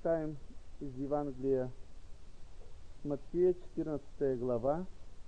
читаем из Евангелия Матфея, 14 глава,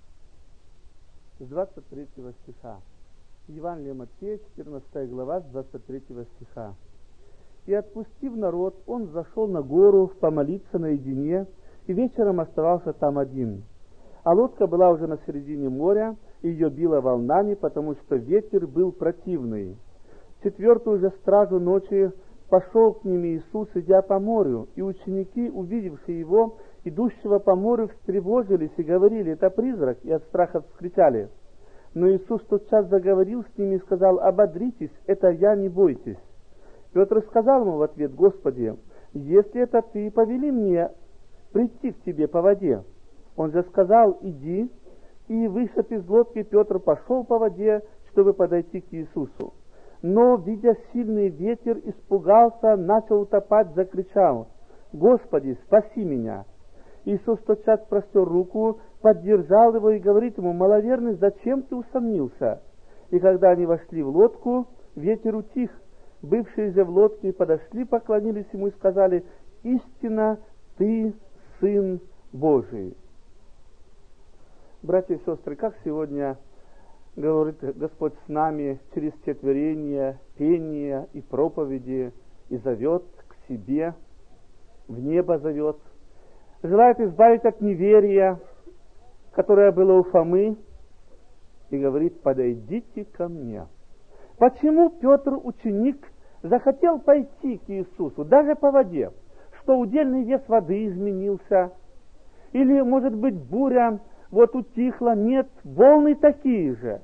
с 23 стиха. Евангелие Матфея, 14 глава, с 23 стиха. «И, отпустив народ, он зашел на гору помолиться наедине, и вечером оставался там один. А лодка была уже на середине моря, и ее било волнами, потому что ветер был противный. В четвертую же стражу ночи пошел к ним Иисус, идя по морю, и ученики, увидевшие его, идущего по морю, встревожились и говорили: «Это призрак!» и от страха вскричали. Но Иисус тотчас заговорил с ними и сказал: «Ободритесь, это я, не бойтесь». Петр сказал ему в ответ: «Господи, если это ты, повели мне прийти к тебе по воде». Он же сказал: «Иди». И, вышед из лодки, Петр пошел по воде, чтобы подойти к Иисусу. Но, видя сильный ветер, испугался, начал утопать, закричал: «Господи, спаси меня!» Иисус тотчас простер руку, поддержал его и говорит ему: «Маловерный, зачем ты усомнился?» И когда они вошли в лодку, ветер утих. Бывшие же в лодке подошли, поклонились ему и сказали: «Истинно ты Сын Божий». Братья и сестры, как сегодня говорит Господь с нами через четверение, пение и проповеди, и зовет к себе, в небо зовет, желает избавить от неверия, которое было у Фомы, и говорит: «Подойдите ко мне». Почему Петр, ученик, захотел пойти к Иисусу, даже по воде? Что удельный вес воды изменился? Или, может быть, буря утихла? Нет, волны такие же.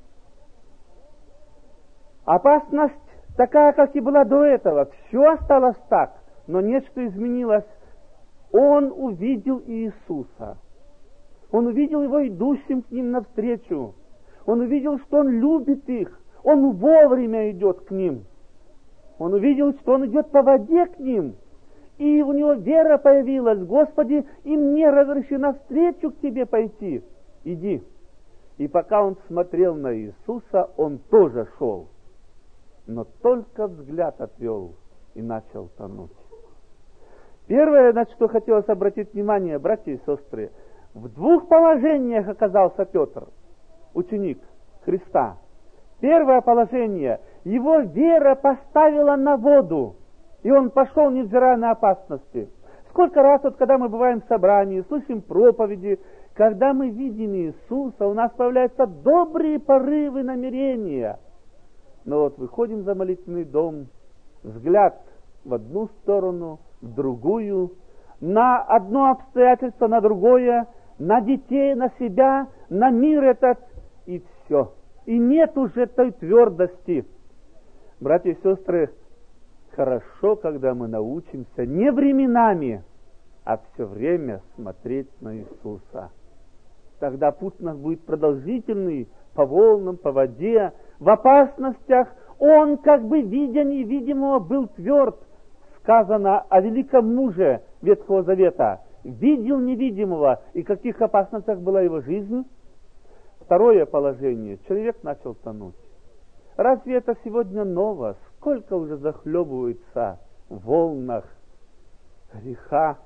Опасность такая, как и была до этого. Все осталось так, но нечто изменилось. Он увидел Иисуса. Он увидел его идущим к ним навстречу. Он увидел, что он любит их. Он вовремя идет к ним. Он увидел, что он идет по воде к ним. И у него вера появилась: «Господи, и мне разрешено навстречу к тебе пойти. Иди». И пока он смотрел на Иисуса, он тоже шел. Но только взгляд отвел и начал тонуть. Первое, на что хотелось обратить внимание, братья и сестры, в двух положениях оказался Петр, ученик Христа. Первое положение: его вера поставила на воду, и он пошел, невзирая на опасности. Сколько раз, когда мы бываем в собрании, слышим проповеди, когда мы видим Иисуса, у нас появляются добрые порывы, намерения. Но выходим за молитвенный дом, взгляд в одну сторону, в другую, на одно обстоятельство, на другое, на детей, на себя, на мир этот, и все. И нет уже той твердости. Братья и сестры, хорошо, когда мы научимся не временами, а все время смотреть на Иисуса. Тогда путь у нас будет продолжительный, по волнам, по воде, в опасностях. Он, как бы видя невидимого, был тверд. Сказано о великом муже Ветхого Завета: видел невидимого, и в каких опасностях была его жизнь. Второе положение: человек начал тонуть. Разве это сегодня ново? Сколько уже захлебывается в волнах греха,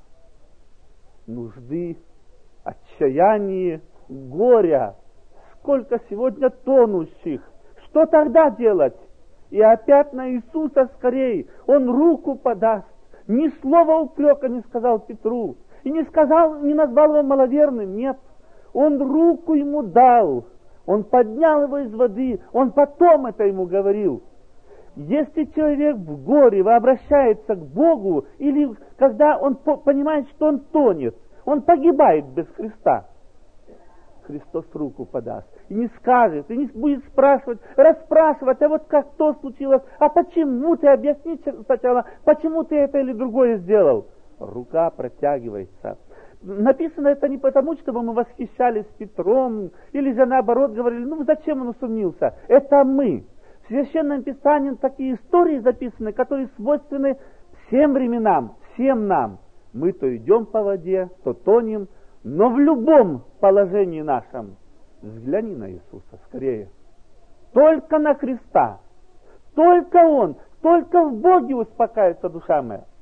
нужды, отчаяния, горя. Сколько сегодня тонущих. Что тогда делать? И опять на Иисуса скорей. Он руку подаст. Ни слова упрека не сказал Петру. И не назвал его маловерным. Нет. Он руку ему дал. Он поднял его из воды. Он потом это ему говорил. Если человек в горе обращается к Богу, или когда он понимает, что он тонет, он погибает без Христа, Христос руку подаст. И не скажет, и не будет расспрашивать: а как то случилось, а почему ты, объясни сначала, почему ты это или другое сделал. Рука протягивается. Написано это не потому, чтобы мы восхищались Петром, или же наоборот говорили: зачем он усомнился. Это мы. В Священном Писании такие истории записаны, которые свойственны всем временам, всем нам. Мы то идем по воде, то тонем, но в любом положении нашем взгляни на Иисуса скорее. Только на Христа. Только Он. Только в Боге успокаивается душа моя.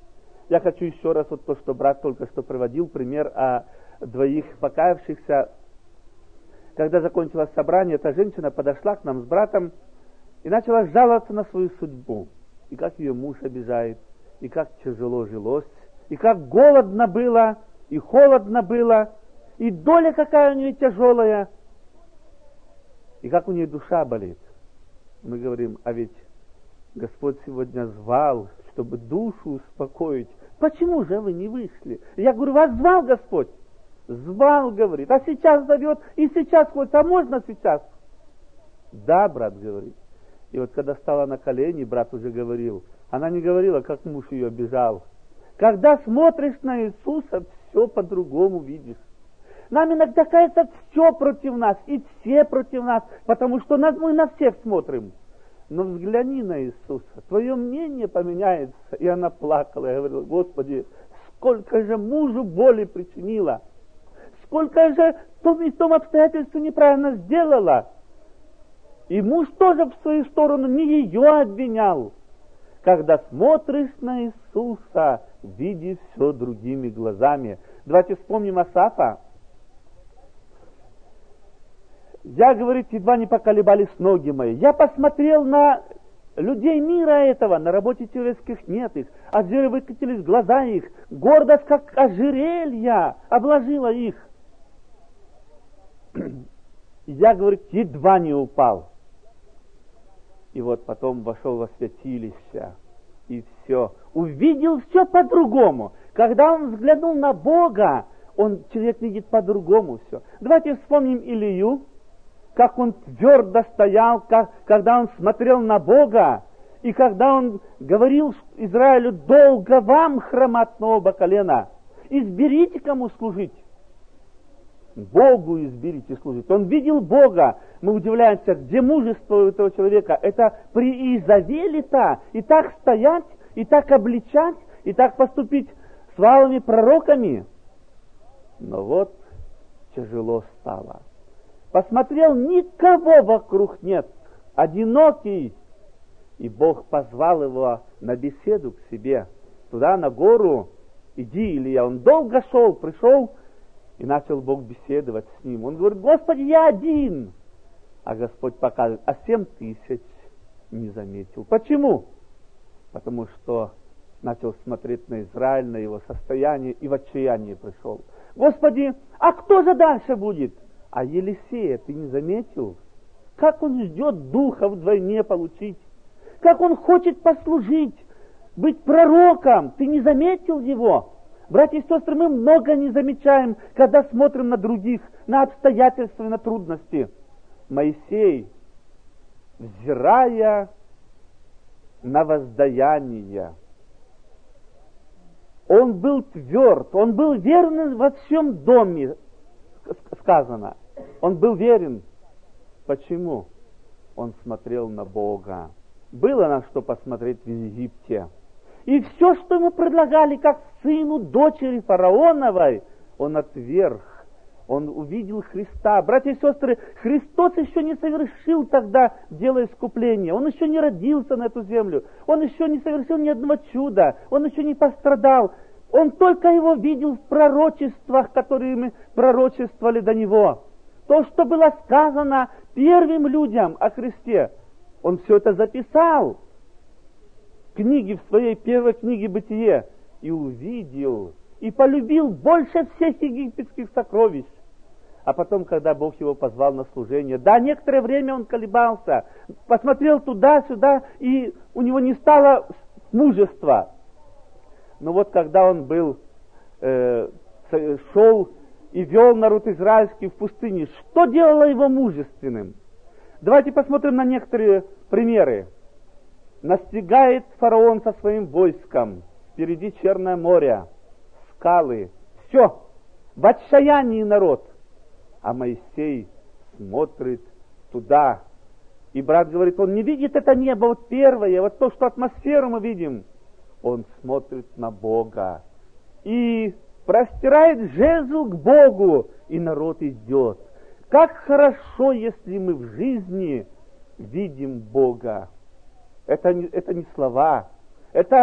Я хочу еще раз, вот то, что брат только что приводил, пример о двоих покаявшихся. Когда закончилось собрание, эта женщина подошла к нам с братом и начала жаловаться на свою судьбу. И как ее муж обижает, и как тяжело жилось, и как голодно было, и холодно было, и доля какая у нее тяжелая, и как у нее душа болит. Мы говорим, а ведь Господь сегодня звал, чтобы душу успокоить. Почему же вы не вышли? Я говорю, вас звал Господь? Звал, говорит, а сейчас зовет, и сейчас ходит, а можно сейчас? Да, брат говорит. И вот когда стала на колени, брат уже говорил, она не говорила, как муж ее обижал. Когда смотришь на Иисуса, все по-другому видишь. Нам иногда кажется, все против нас, и все против нас, потому что мы на всех смотрим. Но взгляни на Иисуса, твое мнение поменяется. И она плакала, и говорила, Господи, сколько же мужу боли причинила, сколько же в том обстоятельстве неправильно сделала. И муж тоже в свою сторону не ее обвинял. Когда смотришь на Иисуса, видишь все другими глазами. Давайте вспомним Асафа. Я, говорит, едва не поколебались ноги мои. Я посмотрел на людей мира этого, на работе человеческих нет их. От жира выкатились глаза их. Гордость, как ожерелье, обложила их. Я, говорит, едва не упал. И вот потом вошел во святилище. И все. Увидел все по-другому. Когда он взглянул на Бога, человек видит по-другому все. Давайте вспомним Илию. Как он твердо стоял, когда он смотрел на Бога, и когда он говорил Израилю, долго вам хромать на оба колена, изберите, кому служить. Богу изберите служить. Он видел Бога. Мы удивляемся, где мужество у этого человека. Это при Иезавеле-то и так стоять, и так обличать, и так поступить с валыми пророками. Но вот тяжело стало. Посмотрел, никого вокруг нет, одинокий. И Бог позвал его на беседу к себе, туда, на гору. Иди, Илья. Он долго шел, пришел, и начал Бог беседовать с ним. Он говорит, Господи, я один. А Господь показывает, 7000 не заметил. Почему? Потому что начал смотреть на Израиль, на его состояние, и в отчаяние пришел. Господи, а кто же дальше будет? А Елисея ты не заметил? Как он ждет духа вдвойне получить? Как он хочет послужить, быть пророком? Ты не заметил его? Братья и сестры, мы много не замечаем, когда смотрим на других, на обстоятельства и на трудности. Моисей, взирая на воздаяние, он был тверд, он был верен во всем доме, сказано. Он был верен. Почему? Он смотрел на Бога. Было на что посмотреть в Египте. И все, что ему предлагали, как сыну дочери фараоновой, он отверг. Он увидел Христа. Братья и сестры, Христос еще не совершил тогда дело искупления. Он еще не родился на эту землю. Он еще не совершил ни одного чуда. Он еще не пострадал. Он только его видел в пророчествах, которыми пророчествовали до него. То, что было сказано первым людям о Христе, он все это записал в книге, в своей первой книге «Бытие», и увидел, и полюбил больше всех египетских сокровищ. А потом, когда Бог его позвал на служение, да, некоторое время он колебался, посмотрел туда-сюда, и у него не стало мужества. Но вот когда он шел и вел народ израильский в пустыне, что делало его мужественным? Давайте посмотрим на некоторые примеры. Настигает фараон со своим войском, впереди Черное море, скалы, все, в отчаянии народ. А Моисей смотрит туда, и брат говорит, он не видит это небо, вот первое, вот то, что атмосферу мы видим. Он смотрит на Бога и простирает жезл к Богу, и народ идет. Как хорошо, если мы в жизни видим Бога. Это не слова, это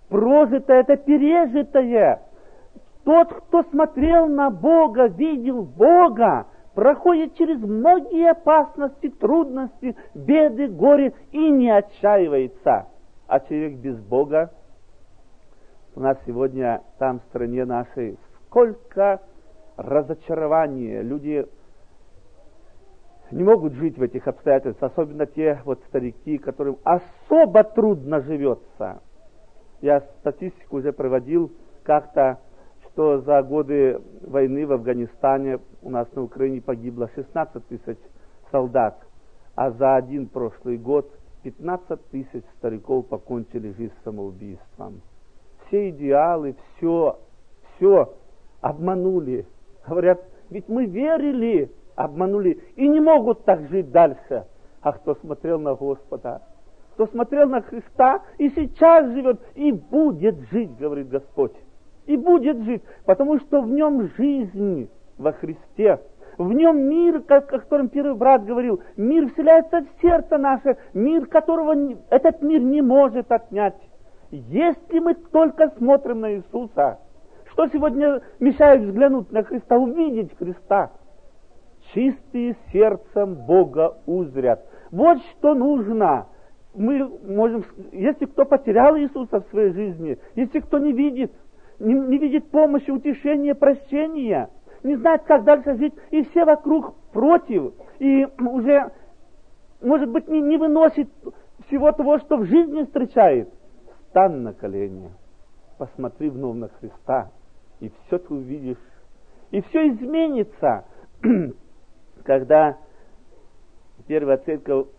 прожитое, это пережитое. Тот, кто смотрел на Бога, видел Бога, проходит через многие опасности, трудности, беды, горе и не отчаивается. А человек без Бога, у нас сегодня там в стране нашей сколько разочарования. Люди не могут жить в этих обстоятельствах, особенно те вот старики, которым особо трудно живется. Я статистику уже проводил как-то, что за годы войны в Афганистане у нас на Украине погибло 16 тысяч солдат, а за один прошлый год 15 тысяч стариков покончили жизнь самоубийством. Все идеалы, все обманули. Говорят, ведь мы верили, обманули, и не могут так жить дальше. А кто смотрел на Господа, кто смотрел на Христа, и сейчас живет, и будет жить, говорит Господь. И будет жить, потому что в нем жизнь во Христе. В нем мир, о котором первый брат говорил, мир вселяется в сердце наше, мир, которого этот мир не может отнять. Если мы только смотрим на Иисуса, что сегодня мешает взглянуть на Христа, увидеть Христа? Чистые сердцем Бога узрят. Вот что нужно. Мы можем, если кто потерял Иисуса в своей жизни, если кто не видит помощи, утешения, прощения, не знает, как дальше жить, и все вокруг против, и уже, может быть, не выносит всего того, что в жизни встречает, стань на колени, посмотри вновь на Христа, и все ты увидишь, и все изменится. Когда первая церковь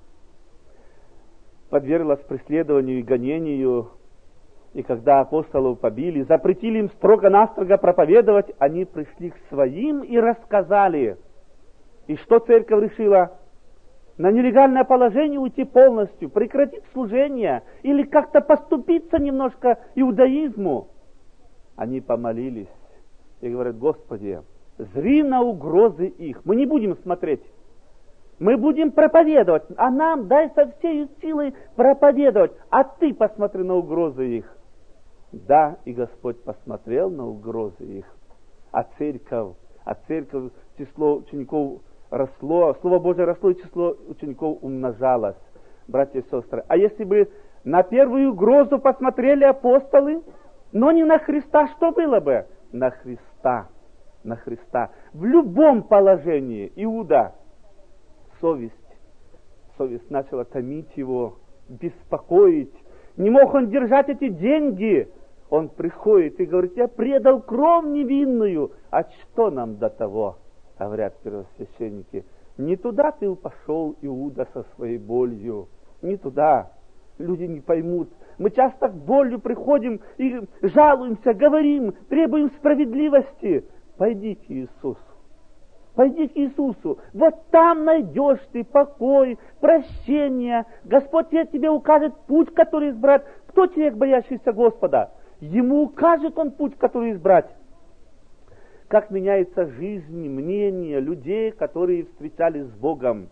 подверглась преследованию и гонению, и когда апостолов побили, запретили им строго-настрого проповедовать, они пришли к своим и рассказали. И что церковь решила? На нелегальное положение уйти полностью, прекратить служение или как-то поступиться немножко иудаизму. Они помолились и говорят: Господи, зри на угрозы их. Мы не будем смотреть. Мы будем проповедовать, а нам дай со всей силой проповедовать, а ты посмотри на угрозы их. Да, и Господь посмотрел на угрозы их, а церковь, число учеников росло, Слово Божие росло, и число учеников умножалось, братья и сестры. А если бы на первую угрозу посмотрели апостолы, но не на Христа, что было бы? На Христа. В любом положении Иуда, совесть начала томить его, беспокоить. Не мог он держать эти деньги. Он приходит и говорит: я предал кровь невинную. А что нам до того? Говорят первосвященники. Не туда ты пошел, Иуда, со своей болью. Не туда. Люди не поймут. Мы часто с болью приходим и жалуемся, говорим, требуем справедливости. Пойди к Иисусу. Пойди к Иисусу. Вот там найдешь ты покой, прощение. Господь тебе укажет путь, который избрать. Кто человек, боящийся Господа? Ему укажет он путь, который избрать. Как меняется жизнь, мнение людей, которые встречались с Богом.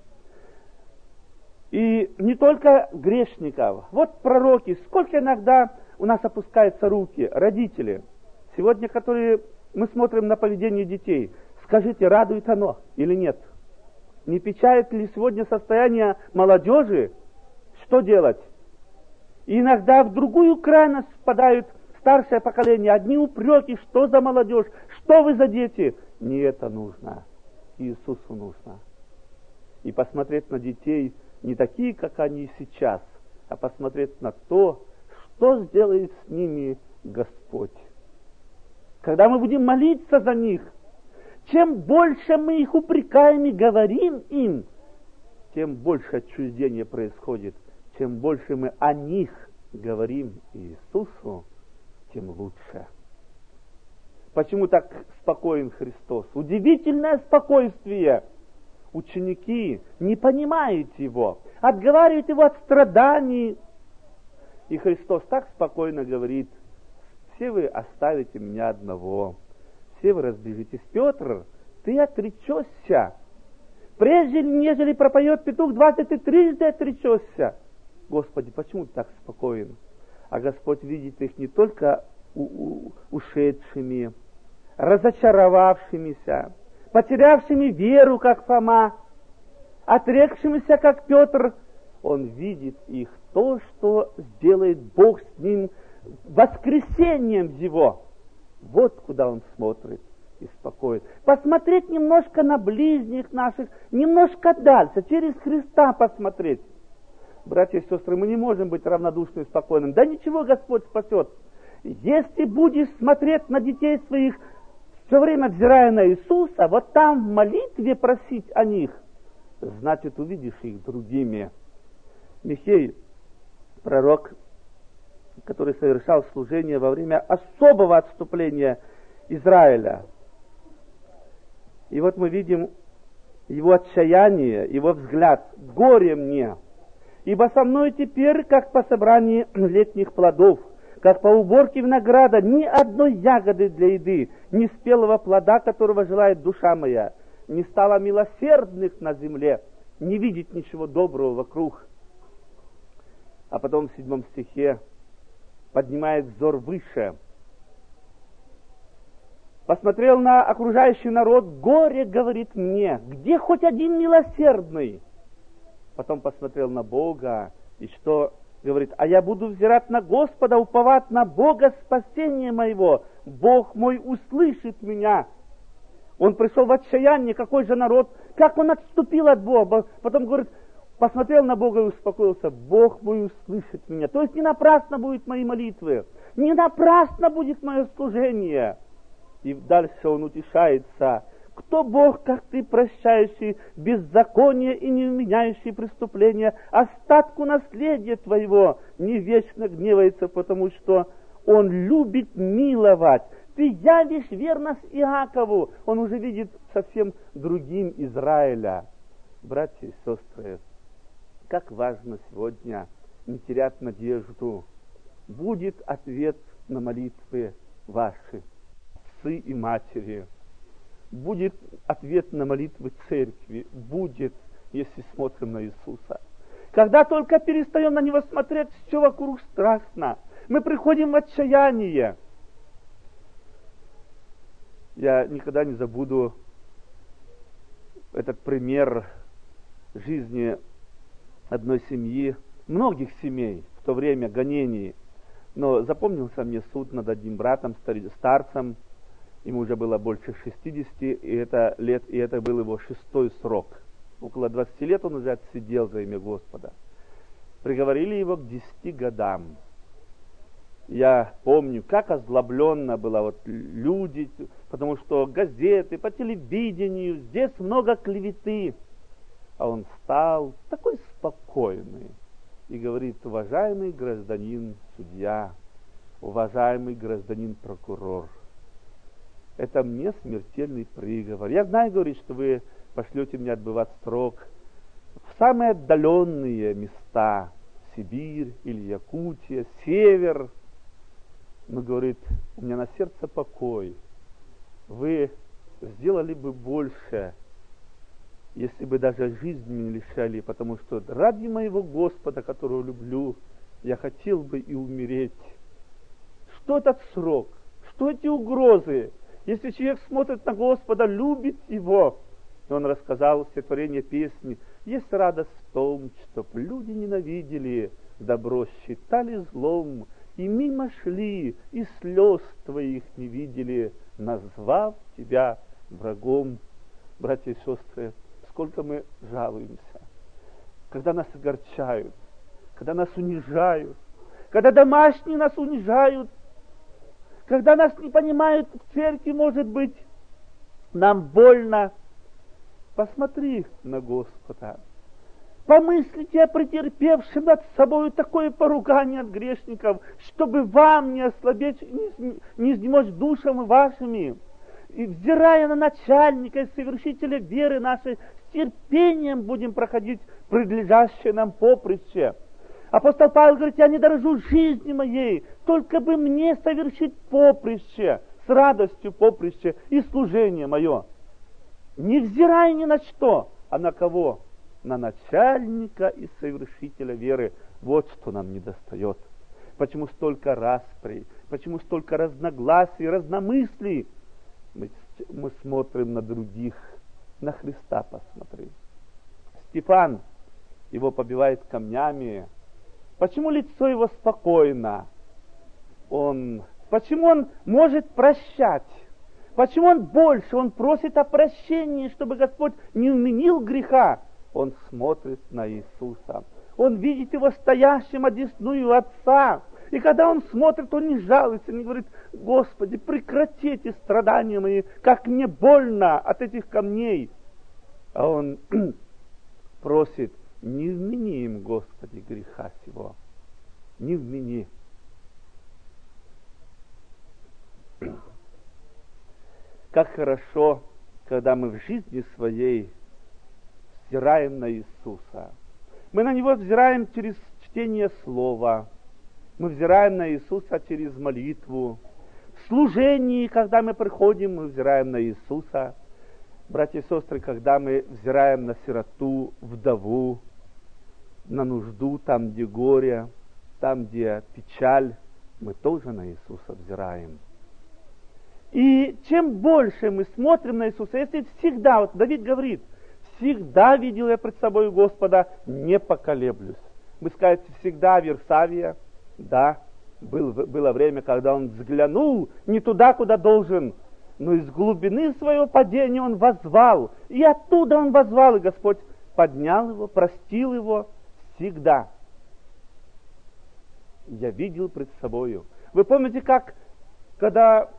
И не только грешников. Вот пророки. Сколько иногда у нас опускаются руки. Родители. Сегодня, которые мы смотрим на поведение детей. Скажите, радует оно или нет? Не печалит ли сегодня состояние молодежи? Что делать? И иногда в другую крайность впадают старшее поколение. Одни упреки: что за молодежь? Что вы за дети? Не это нужно. Иисусу нужно. И посмотреть на детей не такие, как они сейчас, а посмотреть на то, что сделает с ними Господь. Когда мы будем молиться за них, чем больше мы их упрекаем и говорим им, тем больше отчуждение происходит. Чем больше мы о них говорим Иисусу, тем лучше. Почему так спокоен Христос? Удивительное спокойствие. Ученики не понимают Его, отговаривают Его от страданий. И Христос так спокойно говорит: все вы оставите меня одного. Все вы разбежитесь. Петр, ты отречешься. Прежде, нежели пропоет петух, 23 отречешься. Господи, почему ты так спокоен? А Господь видит их не только ушедшими, разочаровавшимися, потерявшими веру, как Фома, отрекшимися, как Петр. Он видит их, то, что сделает Бог с ним воскресением его. Вот куда он смотрит и спокоен. Посмотреть немножко на ближних наших, немножко дальше, через Христа посмотреть. Братья и сестры, мы не можем быть равнодушны и спокойными. Да ничего, Господь спасет. Если будешь смотреть на детей своих, все время взирая на Иисуса, вот там в молитве просить о них, значит, увидишь их другими. Михей, пророк, который совершал служение во время особого отступления Израиля. И вот мы видим его отчаяние, его взгляд. «Горе мне, ибо со мной теперь, как по собрании летних плодов, как по уборке винограда, ни одной ягоды для еды, ни спелого плода, которого желает душа моя, не стало милосердных на земле, не видеть ничего доброго вокруг». А потом в 7 стихе поднимает взор выше. Посмотрел на окружающий народ, горе, говорит мне, где хоть один милосердный? Потом посмотрел на Бога, и что говорит, а я буду взирать на Господа, уповать на Бога спасения моего. Бог мой услышит меня. Он пришел в отчаяние, какой же народ, как он отступил от Бога. Потом говорит, посмотрел на Бога и успокоился, Бог мой услышит меня. То есть не напрасно будут мои молитвы, не напрасно будет мое служение. И дальше он утешается. Кто Бог, как ты, прощающий беззаконие и не вменяющий преступления, остатку наследия твоего, не вечно гневается, потому что он любит миловать. Ты явишь верность Иакову. Он уже видит совсем другим Израиля. Братья и сестры, как важно сегодня не терять надежду. Будет ответ на молитвы ваши, отцы и матери. Будет ответ на молитвы церкви. Будет, если смотрим на Иисуса. Когда только перестаем на Него смотреть, все вокруг страшно. Мы приходим в отчаяние. Я никогда не забуду этот пример жизни одной семьи, многих семей в то время гонений. Но запомнился мне суд над одним братом, старцем. Ему уже было больше 60 лет, и это был его 6-й срок. Около 20 лет он уже отсидел за имя Господа. Приговорили его к 10 годам. Я помню, как озлобленно было вот люди, потому что газеты, по телевидению, здесь много клеветы. А он встал, такой спокойный, и говорит, уважаемый гражданин судья, уважаемый гражданин прокурор, это мне смертельный приговор. Я знаю, говорит, что вы пошлете меня отбывать срок в самые отдаленные места, Сибирь или Якутия, север. Но, говорит, у меня на сердце покой. Вы сделали бы больше, если бы даже жизнь не лишали, потому что ради моего Господа, которого люблю, я хотел бы и умереть. Что этот срок? Что эти угрозы? Если человек смотрит на Господа, любит Его. И он рассказал стихотворение песни. Есть радость в том, чтоб люди ненавидели, добро считали злом, и мимо шли, и слез твоих не видели, назвав тебя врагом. Братья и сестры, сколько мы жалуемся, когда нас огорчают, когда нас унижают, когда домашние нас унижают, когда нас не понимают в церкви, может быть, нам больно. Посмотри на Господа. Помыслите о претерпевшем над собой такое поругание от грешников, чтобы вам не ослабеть, не изнемочь душам вашими. И взирая на начальника и совершителя веры нашей, с терпением будем проходить предлежащее нам поприще. Апостол Павел говорит, я не дорожу жизни моей, только бы мне совершить поприще, с радостью поприще и служение мое. Не взирая ни на что, а на кого? На начальника и совершителя веры. Вот что нам недостает. Почему столько распри? Почему столько разногласий, разномыслий? Мы смотрим на других, на Христа посмотри. Стефан, его побивает камнями. Почему лицо его спокойно? Почему он может прощать? Почему он больше? Он просит о прощении, чтобы Господь не вменил греха. Он смотрит на Иисуса. Он видит его стоящим одесную Отца. И когда он смотрит, он не жалуется, не говорит: Господи, прекрати эти страдания мои, как мне больно от этих камней. А он просит: не вмени им, Господи, греха сего. Не вмени. Как хорошо, когда мы в жизни своей взираем на Иисуса. Мы на Него взираем через чтение Слова. Мы взираем на Иисуса через молитву. В служении, когда мы приходим, мы взираем на Иисуса. Братья и сестры, когда мы взираем на сироту, вдову, на нужду, там, где горе, там, где печаль, мы тоже на Иисуса взираем. И чем больше мы смотрим на Иисуса, если всегда, вот Давид говорит: всегда видел я пред собой Господа, не поколеблюсь. Вы скажете: всегда Версавия. Да, было время, когда он взглянул не туда, куда должен, но из глубины своего падения он воззвал. И оттуда он воззвал, и Господь поднял его, простил его всегда. Я видел пред собою. Вы помните, как, когда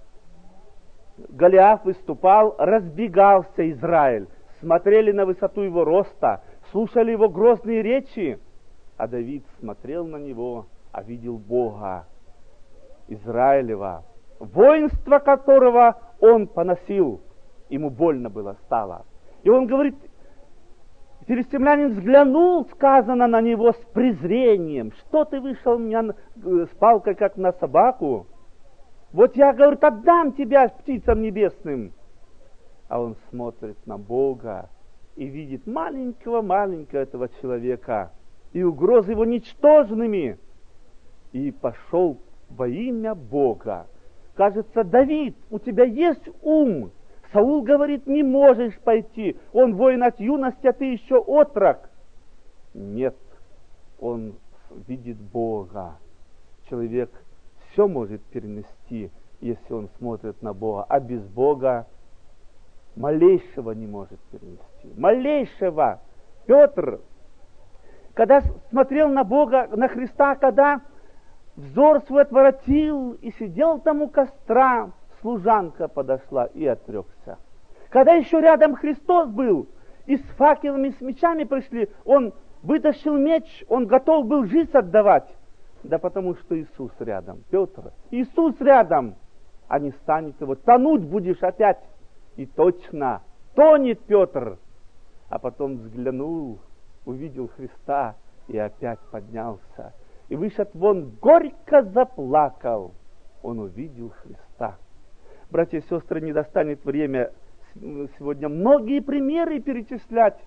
Голиаф выступал, разбегался Израиль, смотрели на высоту его роста, слушали его грозные речи, а Давид смотрел на него, а видел Бога Израилева, воинство которого он поносил. Ему больно было стало. И он говорит, филистимлянин взглянул, сказано, на него с презрением: что ты вышел меня с палкой, как на собаку? Вот я, говорит, отдам тебя птицам небесным. А он смотрит на Бога и видит маленького этого человека, и угрозы его ничтожными, и пошел во имя Бога. Кажется: Давид, у тебя есть ум. Саул говорит: не можешь пойти, он воин от юности, а ты еще отрок. Нет, он видит Бога. Человек все может перенести, если он смотрит на Бога, а без Бога малейшего не может перенести. Малейшего. Петр, когда смотрел на Бога, на Христа, когда взор свой отворотил и сидел там у костра, служанка подошла и отрекся. Когда еще рядом Христос был, и с факелами, с мечами пришли, он вытащил меч, он готов был жизнь отдавать. Да потому что Иисус рядом. Петр, Иисус рядом, а не станет его. Тонуть будешь опять. И точно, тонет Петр. А потом взглянул, увидел Христа и опять поднялся. И вышед вон, горько заплакал. Он увидел Христа. Братья и сестры, не достанет время сегодня многие примеры перечислять.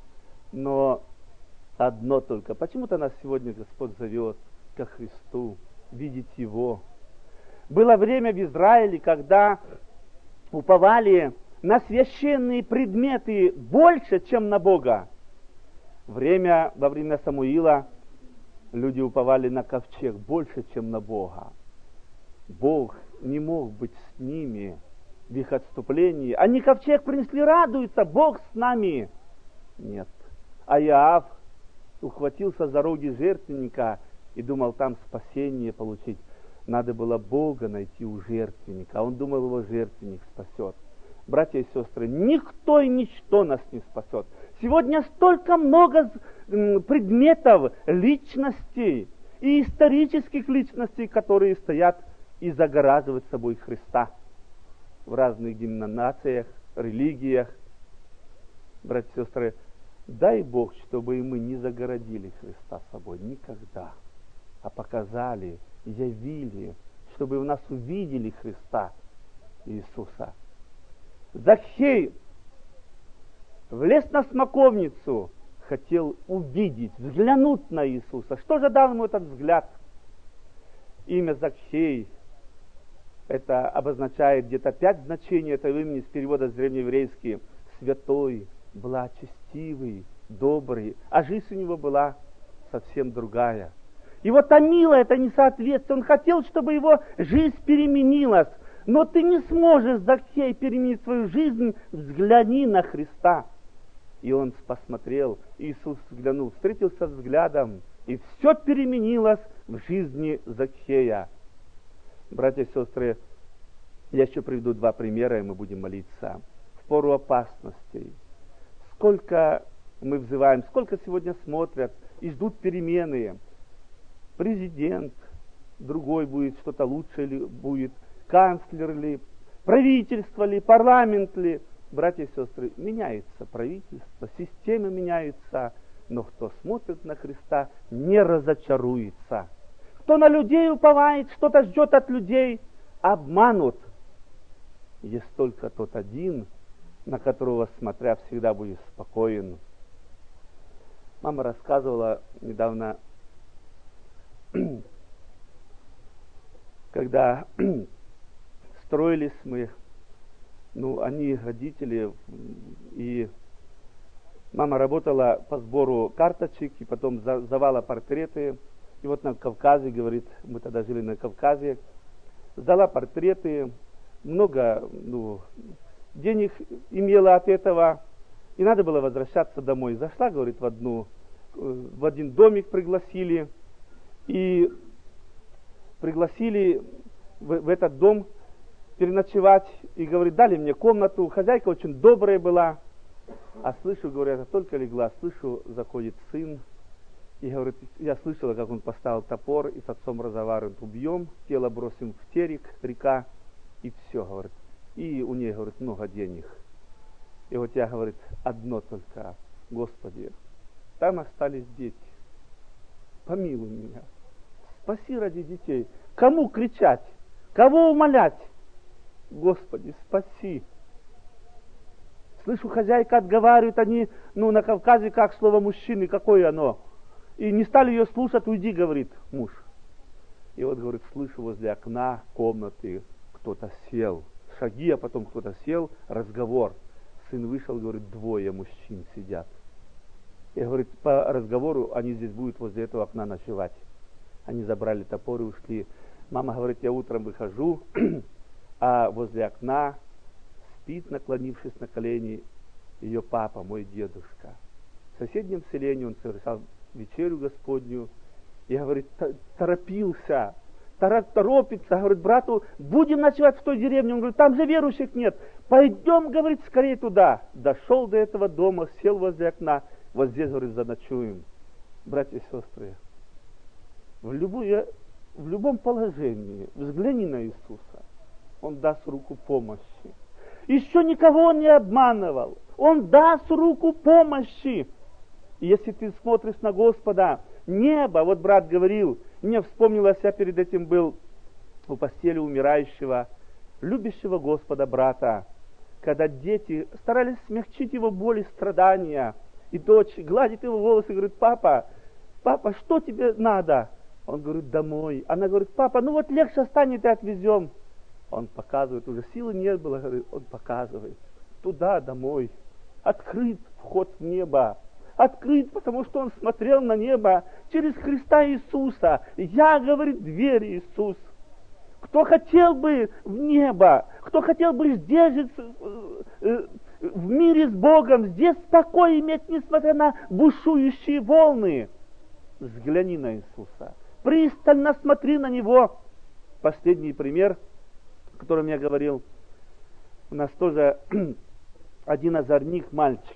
Но одно только. Почему-то нас сегодня Господь зовет ко Христу, видеть Его. Было время в Израиле, когда уповали на священные предметы больше, чем на Бога. Во время Самуила люди уповали на ковчег больше, чем на Бога. Бог не мог быть с ними в их отступлении. Они ковчег принесли, радуются: Бог с нами. Нет. А Иоав ухватился за роги жертвенника и думал там спасение получить. Надо было Бога найти у жертвенника. А он думал, его жертвенник спасет. Братья и сестры, никто и ничто нас не спасет. Сегодня столько много предметов, личностей и исторических личностей, которые стоят и загораживают собой Христа в разных деноминациях, религиях. Братья и сестры, дай Бог, чтобы и мы не загородили Христа собой никогда, а показали, явили, чтобы в нас увидели Христа Иисуса. Закхей влез на смоковницу, хотел увидеть, взглянуть на Иисуса. Что же дал ему этот взгляд? Имя Закхей, это обозначает где-то 5 значений этого имени с перевода с древнееврейский. Святой, благочестивый, добрый. А жизнь у него была совсем другая. Его томило это несоответствие. Он хотел, чтобы его жизнь переменилась. Но ты не сможешь, Закхей, переменить свою жизнь. Взгляни на Христа. И он посмотрел, Иисус взглянул, встретился взглядом, и все переменилось в жизни Закхея. Братья и сестры, я еще приведу 2 примера, и мы будем молиться. В пору опасностей. Сколько мы взываем, сколько сегодня смотрят и ждут перемены. Президент, другой будет, что-то лучше ли будет, канцлер ли, правительство ли, парламент ли. Братья и сестры, меняется правительство, система меняется, но кто смотрит на Христа, не разочаруется. Кто на людей уповает, что-то ждет от людей, обманут. Есть только тот один, на которого, смотря, всегда будет спокоен. Мама рассказывала недавно, когда строились мы, они родители, и мама работала по сбору карточек, и потом сдавала портреты. И вот на Кавказе, говорит, мы тогда жили на Кавказе, сдала портреты, много денег имела от этого, и надо было возвращаться домой. Зашла, говорит, в один домик пригласили, и пригласили в этот дом переночевать, и, говорит, дали мне комнату, хозяйка очень добрая была, а слышу, говорят, только легла, слышу, заходит сын, и, говорит, я слышала, как он поставил топор, и с отцом разговаривает, убьем, тело бросим в терек, река, и все, говорит, и у нее, говорит, много денег. И вот я, говорит, одно только, Господи, там остались дети, помилуй меня, спаси ради детей. Кому кричать? Кого умолять? Господи, спаси. Слышу, хозяйка отговаривает, они, на Кавказе, как слово мужчины, какое оно. И не стали ее слушать, уйди, говорит муж. И вот, говорит, слышу возле окна комнаты, кто-то сел. Шаги, а потом кто-то сел, разговор. Сын вышел, говорит, 2 мужчин сидят. И, говорит, по разговору они здесь будут возле этого окна ночевать. Они забрали топор и ушли. Мама говорит, я утром выхожу, а возле окна спит, наклонившись на колени, ее папа, мой дедушка. В соседнем селении он совершал вечерю Господню. Я, говорит, торопился, торопится, говорит, брату, будем ночевать в той деревне. Он говорит, там же верующих нет. Пойдем, говорит, скорее туда. Дошел до этого дома, сел возле окна. Вот здесь, говорит, заночуем. Братья и сестры, в любом положении взгляни на Иисуса. Он даст руку помощи. Еще никого он не обманывал. Он даст руку помощи. И если ты смотришь на Господа, небо, вот брат говорил, мне вспомнилось, я перед этим был у постели умирающего, любящего Господа брата, когда дети старались смягчить его боль и страдания, и дочь гладит его волосы и говорит, папа, что тебе надо? Он говорит, домой. Она говорит, папа, вот легче станет и отвезем. Он показывает, уже силы нет было, говорит, он показывает, туда, домой. Открыт вход в небо. Открыт, потому что он смотрел на небо через Христа Иисуса. Я, говорит, дверь Иисус. Кто хотел бы в небо, кто хотел бы здесь жить, в мире с Богом, здесь покой иметь, несмотря на бушующие волны, взгляни на Иисуса. Пристально смотри на Него. Последний пример, о котором я говорил. У нас тоже один озорник, мальчик.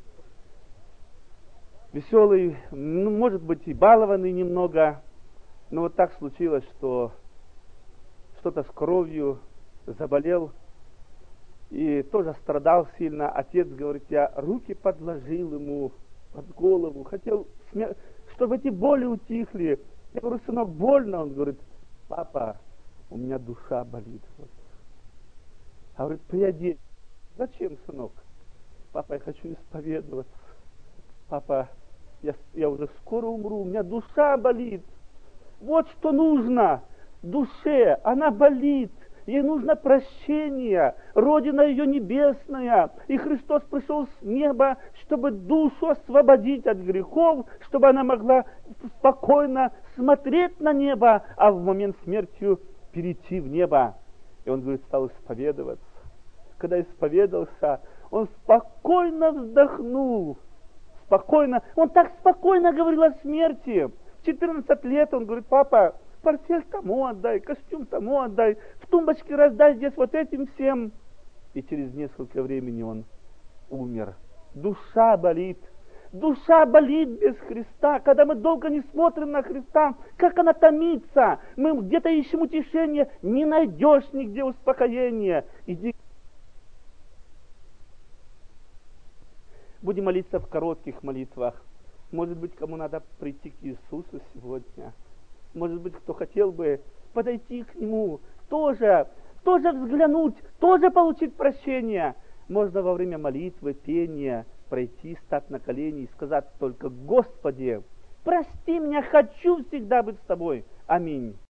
Веселый, может быть и балованный немного. Но вот так случилось, что что-то с кровью, заболел. И тоже страдал сильно. Отец, говорит, я руки подложил ему под голову. Хотел, чтобы эти боли утихли. Я говорю, сынок, больно? Он говорит, папа, у меня душа болит. А говорит, приодеть. Зачем, сынок? Папа, я хочу исповедоваться. Папа, я уже скоро умру, у меня душа болит. Вот что нужно. душе, она болит. Ей нужно прощение, Родина ее небесная, и Христос пришел с неба, чтобы душу освободить от грехов, чтобы она могла спокойно смотреть на небо, а в момент смерти перейти в небо. И он, говорит, стал исповедоваться. Когда исповедался, он спокойно вздохнул, спокойно, он так спокойно говорил о смерти. В 14 лет он говорит: папа, портфель тому отдай, костюм тому отдай, в тумбочке раздай здесь вот этим всем. И через несколько времени он умер. Душа болит. Душа болит без Христа. Когда мы долго не смотрим на Христа, как она томится. Мы где-то ищем утешение, не найдешь нигде успокоения. Иди. Будем молиться в коротких молитвах. Может быть, кому надо прийти к Иисусу сегодня. Может быть, кто хотел бы подойти к Нему, тоже взглянуть, тоже получить прощение. Можно во время молитвы, пения пройти, стать на колени и сказать только: Господи, прости меня, хочу всегда быть с Тобой. Аминь.